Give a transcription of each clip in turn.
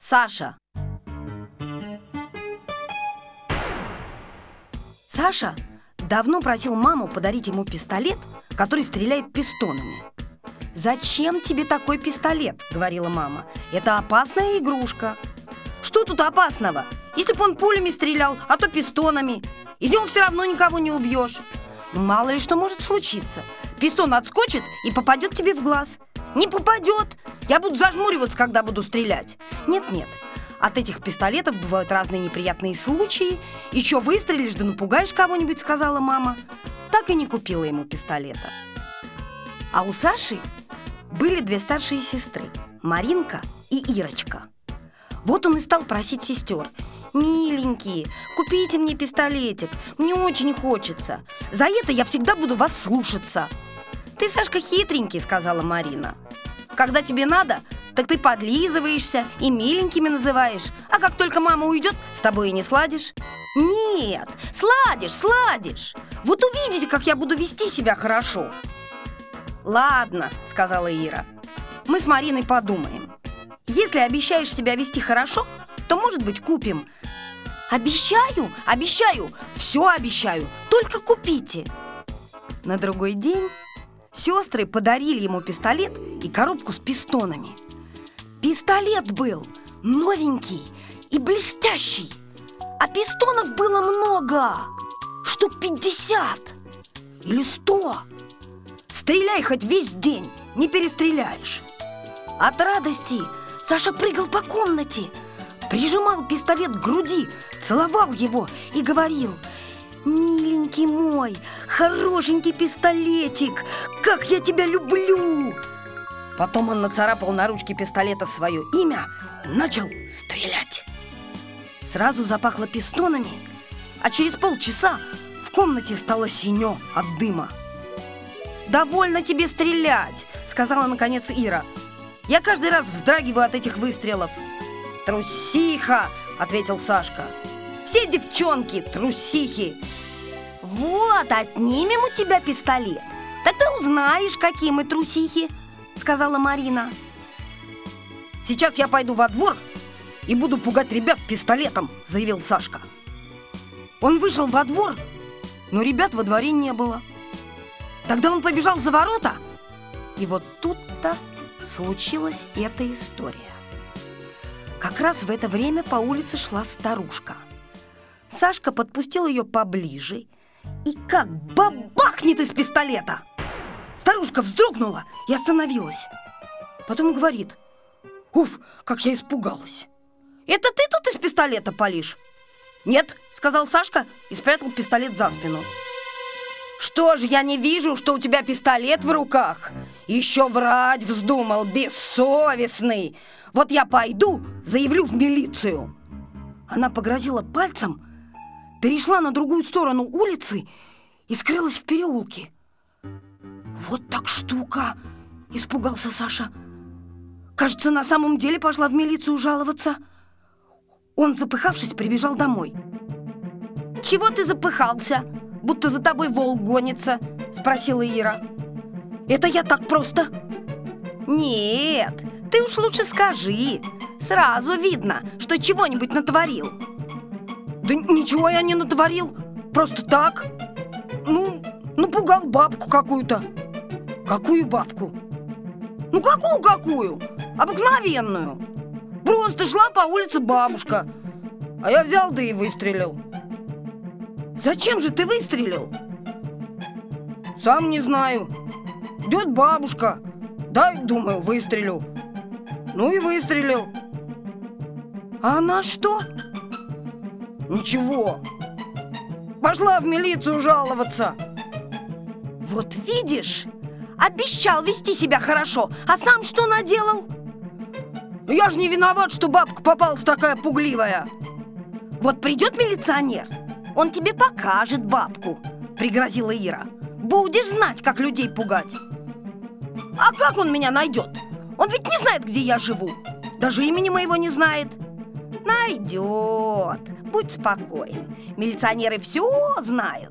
Саша. Саша давно просил маму подарить ему пистолет, который стреляет пистонами. «Зачем тебе такой пистолет?» — говорила мама. «Это опасная игрушка». «Что тут опасного? Если бы он пулями стрелял, а то пистонами. Из него все равно никого не убьешь. Мало ли что может случиться. Пистон отскочит и попадет тебе в глаз». «Не попадет! Я буду зажмуриваться, когда буду стрелять». «Нет-нет, от этих пистолетов бывают разные неприятные случаи. Еще выстрелишь, да напугаешь кого-нибудь», — сказала мама. Так и не купила ему пистолета. А у Саши были две старшие сестры, Маринка и Ирочка. Вот он и стал просить сестер: «Миленькие, купите мне пистолетик, мне очень хочется. За это я всегда буду вас слушаться». «Ты, Сашка, хитренький», — сказала Марина. «Когда тебе надо, так ты подлизываешься и миленькими называешь. А как только мама уйдет, с тобой и не сладишь». «Нет, сладишь. Вот увидите, как я буду вести себя хорошо». «Ладно», — сказала Ира, — «мы с Мариной подумаем. Если обещаешь себя вести хорошо, то, может быть, купим». «Обещаю, все обещаю, только купите». На другой день сестры подарили ему пистолет и коробку с пистонами. Пистолет был новенький и блестящий, а пистонов было много, штук 50 или 100. Стреляй хоть весь день, не перестреляешь. От радости Саша прыгал по комнате, прижимал пистолет к груди, целовал его и говорил: «Миленький мой, хорошенький пистолетик, как я тебя люблю!» Потом он нацарапал на ручке пистолета свое имя и начал стрелять. Сразу запахло пистонами, а через полчаса в комнате стало синё от дыма. «Довольно тебе стрелять», — сказала наконец Ира. «Я каждый раз вздрагиваю от этих выстрелов». «Трусиха», — ответил Сашка. «Все девчонки трусихи». «Вот, отнимем у тебя пистолет, тогда узнаешь, какие мы трусихи», — сказала Марина. «Сейчас я пойду во двор и буду пугать ребят пистолетом», — заявил Сашка. Он вышел во двор, но ребят во дворе не было. Тогда он побежал за ворота, и вот тут-то случилась эта история. Как раз в это время по улице шла старушка. Сашка подпустил ее поближе и как бабахнет из пистолета! Старушка вздрогнула и остановилась. Потом говорит: «Уф, как я испугалась! Это ты тут из пистолета палишь?» «Нет», — сказал Сашка и спрятал пистолет за спину. «Что же, я не вижу, что у тебя пистолет в руках? Еще врать вздумал, бессовестный! Вот я пойду, заявлю в милицию!» Она погрозила пальцем, перешла на другую сторону улицы и скрылась в переулке. «Вот так штука!» — испугался Саша. «Кажется, на самом деле пошла в милицию жаловаться». Он, запыхавшись, прибежал домой. «Чего ты запыхался? Будто за тобой волк гонится», — спросила Ира. «Это я так просто». «Нет, ты уж лучше скажи. Сразу видно, что чего-нибудь натворил». «Да ничего я не натворил, просто так. Напугал бабку какую-то». «Какую бабку?» «Ну какую? Обыкновенную. Просто шла по улице бабушка, а я взял да и выстрелил». «Зачем же ты выстрелил?» «Сам не знаю. Идет бабушка, дай, думаю, выстрелю. Ну и выстрелил». «А она что?» «Ничего. Пошла в милицию жаловаться». «Вот видишь, обещал вести себя хорошо, а сам что наделал?» «Ну я же не виноват, что бабка попалась такая пугливая». «Вот придет милиционер, он тебе покажет бабку», — пригрозила Ира. «Будешь знать, как людей пугать». «А как он меня найдет? Он ведь не знает, где я живу. Даже имени моего не знает». «Найдет. Будь спокоен. Милиционеры все знают».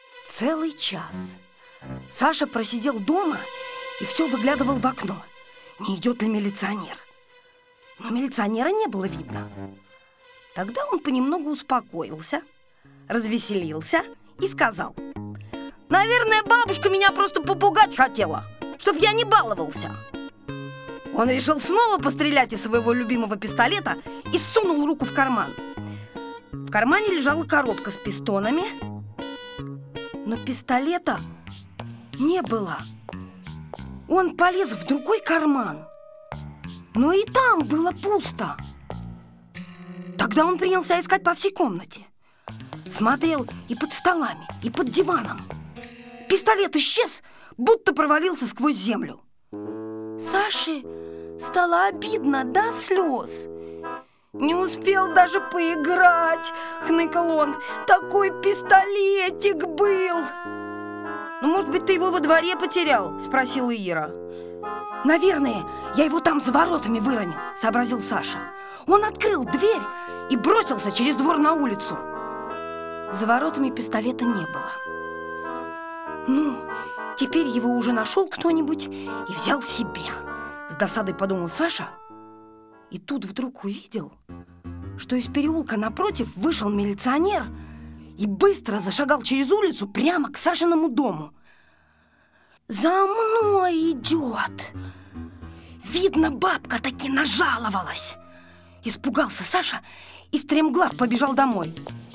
Целый час Саша просидел дома и все выглядывал в окно. не идет ли милиционер. Но милиционера не было видно. Тогда он понемногу успокоился, развеселился и сказал: «Наверное, бабушка меня просто попугать хотела, чтоб я не баловался». Он решил снова пострелять из своего любимого пистолета и сунул руку в карман. В кармане лежала коробка с пистонами, но пистолета не было. Он полез в другой карман, но и там было пусто. Тогда он принялся искать по всей комнате. Смотрел и под столами, и под диваном. Пистолет исчез, будто провалился сквозь землю. Саше стало обидно до слез. «Не успел даже поиграть», — хныкал он. «Такой пистолетик был». «Ну, может быть, ты его во дворе потерял?» — спросила Ира. «Наверное, я его там за воротами выронил», — сообразил Саша. Он открыл дверь и бросился через двор на улицу. За воротами пистолета не было. «Ну, теперь его уже нашел кто-нибудь и взял себе», — с досадой подумал Саша. И тут вдруг увидел, что из переулка напротив вышел милиционер и быстро зашагал через улицу прямо к Сашиному дому. «За мной идет! Видно, бабка таки нажаловалась!» Испугался Саша и стремглав побежал домой.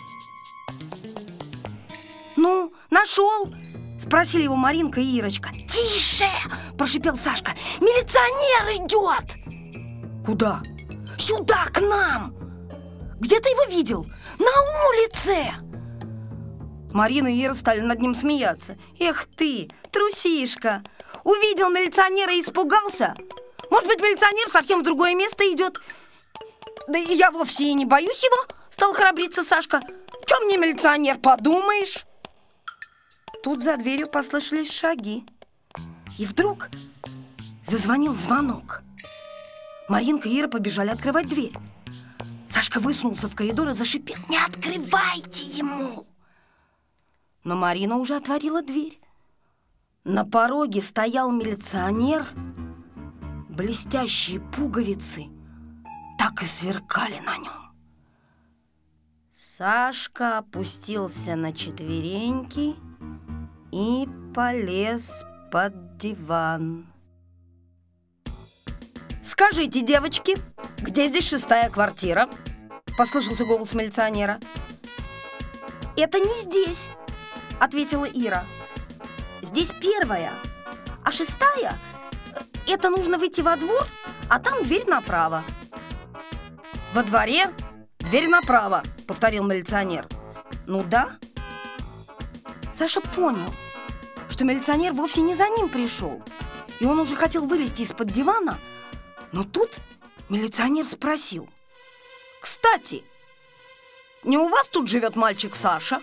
«Ну, нашел?» — спросили его Маринка и Ирочка. «Тише!» — прошипел Сашка. «Милиционер идет!» «Куда?» «Сюда, к нам!» «Где ты его видел?» «На улице!» Марина и Ира стали над ним смеяться. «Эх ты, трусишка! Увидел милиционера и испугался? Может быть, милиционер совсем в другое место идет?» «Да и я вовсе и не боюсь его!» — стал храбриться Сашка. «Чё мне милиционер, подумаешь?» Тут за дверью послышались шаги. И вдруг зазвонил звонок. Маринка и Ира побежали открывать дверь. Сашка высунулся в коридор и зашипел: «Не открывайте ему!» Но Марина уже отворила дверь. На пороге стоял милиционер. Блестящие пуговицы так и сверкали на нем. Сашка опустился на четвереньки и полез под диван. «Скажите, девочки, где здесь 6-я квартира?» — послышался голос милиционера. «Это не здесь», — ответила Ира. «Здесь 1-я, а 6-я — это нужно выйти во двор, а там дверь направо». «Во дворе дверь направо», — повторил милиционер. «Ну да». Саша понял, что милиционер вовсе не за ним пришел, и он уже хотел вылезти из-под дивана. Но тут милиционер спросил: «Кстати, не у вас тут живет мальчик Саша?»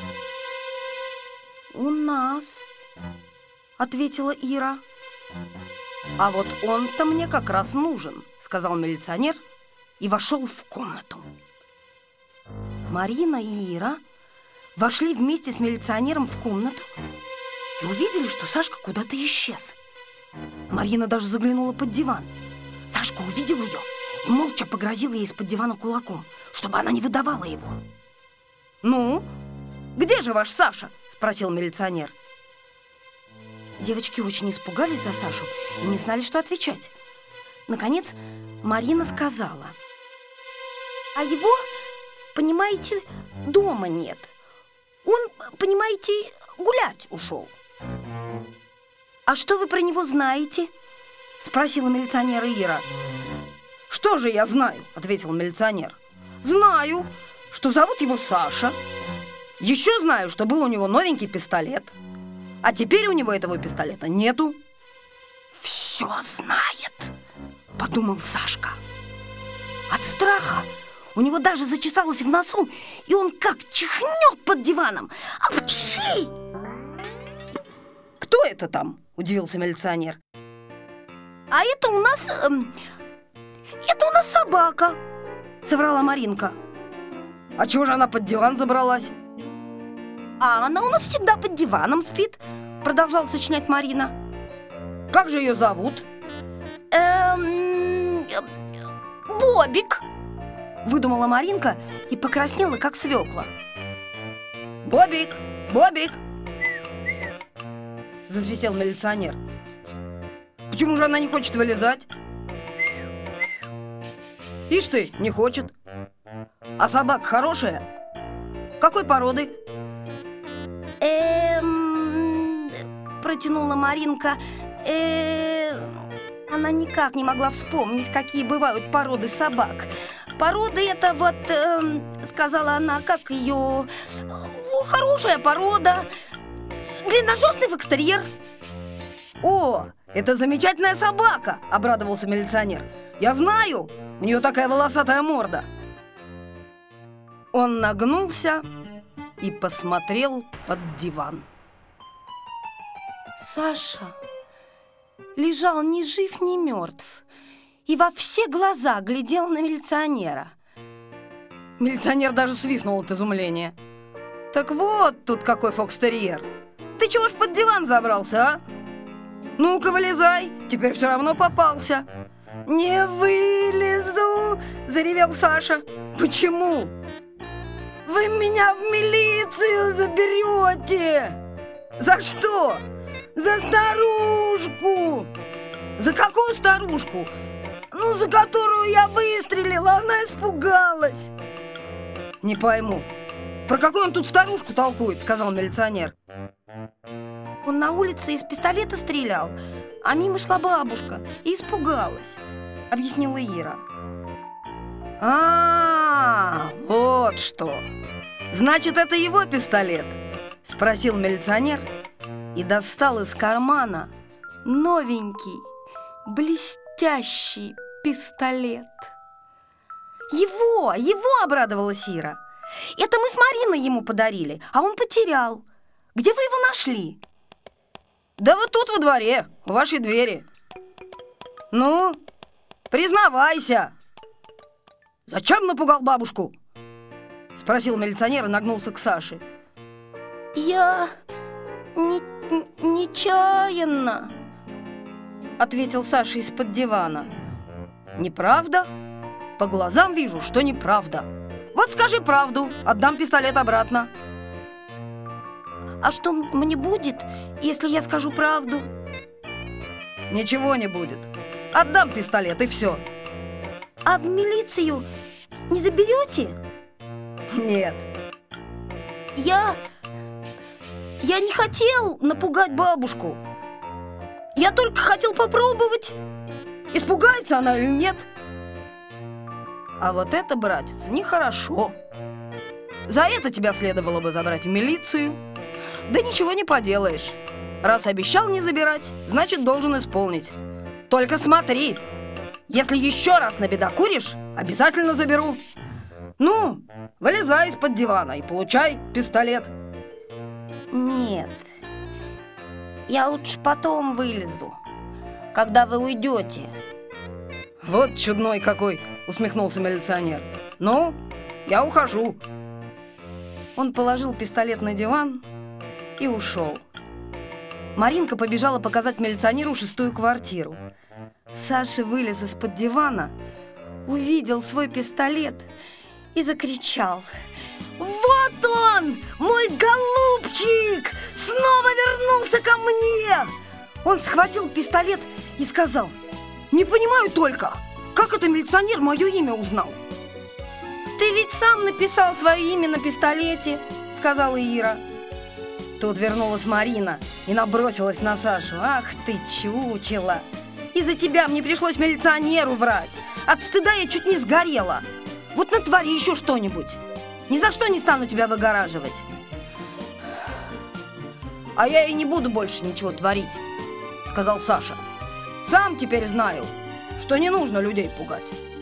«У нас», — ответила Ира. «А вот он-то мне как раз нужен», — сказал милиционер и вошел в комнату. Марина и Ира вошли вместе с милиционером в комнату и увидели, что Сашка куда-то исчез. Марина даже заглянула под диван. Сашка увидел ее и молча погрозил ей из-под дивана кулаком, чтобы она не выдавала его. «Ну, где же ваш Саша?» — спросил милиционер. Девочки очень испугались за Сашу и не знали, что отвечать. Наконец Марина сказала: «А его, понимаете, дома нет. Он, понимаете, гулять ушел». «А что вы про него знаете?» — спросила милиционера Ира. «Что же я знаю?» — ответил милиционер. «Знаю, что зовут его Саша. Еще знаю, что был у него новенький пистолет. А теперь у него этого пистолета нету». «Все знает», — подумал Сашка. От страха у него даже зачесалось в носу, и он как чихнет под диваном. «Апчхи!» «Кто это там?» — удивился милиционер. «А это у нас собака», — соврала Маринка. «А чего же она под диван забралась?» «А она у нас всегда под диваном спит», — продолжала сочинять Марина. «Как же ее зовут?» Бобик!» выдумала Маринка и покраснела, как свекла. «Бобик! Бобик!» засвистел милиционер. «Почему же она не хочет вылезать?» «Ишь ты, не хочет. А собака хорошая? Какой породы?» Протянула Маринка. Она никак не могла вспомнить, какие бывают породы собак. Порода это вот, сказала она, как ее... Хорошая порода. Длинношерстный фокстерьер. «О, это замечательная собака!» – обрадовался милиционер. «Я знаю, у нее такая волосатая морда». Он нагнулся и посмотрел под диван. Саша лежал ни жив, ни мертв и во все глаза глядел на милиционера. Милиционер даже свистнул от изумления. «Так вот тут какой фокстерьер! Ты чего ж под диван забрался, а? Ну-ка, вылезай, теперь все равно попался». «Не вылезу!» – заревел Саша. «Почему?» «Вы меня в милицию заберете!» «За что?» «За старушку!» «За какую старушку?» «Ну, за которую я выстрелила, она испугалась!» «Не пойму, про какую он тут старушку толкует?» – сказал милиционер. Он на улице из пистолета стрелял, а мимо шла бабушка и испугалась, объяснила Ира. Вот что! Значит, это его пистолет?» – спросил милиционер и достал из кармана Новенький, блестящий пистолет. Его обрадовалась Ира. Это мы с Мариной ему подарили, а он потерял. Где вы его нашли? «Да вот тут, во дворе, у вашей двери». «Ну, признавайся, зачем напугал бабушку?» – спросил милиционер и нагнулся к Саше. «Я нечаянно», – ответил Саша из-под дивана. «Неправда? По глазам вижу, что неправда. Вот скажи правду, отдам пистолет обратно». «А что мне будет, если я скажу правду?» «Ничего не будет. Отдам пистолет, и все». «А в милицию не заберете?» «Нет». Я не хотел напугать бабушку. Я только хотел попробовать. Испугается она или нет? А вот это, братец, нехорошо. За это тебя следовало бы забрать в милицию. Да ничего не поделаешь. Раз обещал не забирать, значит, должен исполнить. Только смотри, если еще раз набедокуришь, обязательно заберу. Ну, вылезай из-под дивана и получай пистолет. Нет, я лучше потом вылезу, когда вы уйдете. Вот чудной какой, усмехнулся милиционер. Ну, я ухожу. Он положил пистолет на диван и ушел. Маринка побежала показать милиционеру 6-ю квартиру. Саша вылез из-под дивана, увидел свой пистолет и закричал: «Вот он, мой голубчик! Снова вернулся ко мне!» Он схватил пистолет и сказал: «Не понимаю только, как это милиционер мое имя узнал?» «Ты ведь сам написал свое имя на пистолете», — сказала Ира. Тут вернулась Марина и набросилась на Сашу. «Ах ты, чучело! Из-за тебя мне пришлось милиционеру врать. От стыда я чуть не сгорела. Вот натвори еще что-нибудь. Ни за что не стану тебя выгораживать». «А я и не буду больше ничего творить», — сказал Саша. «Сам теперь знаю, что не нужно людей пугать».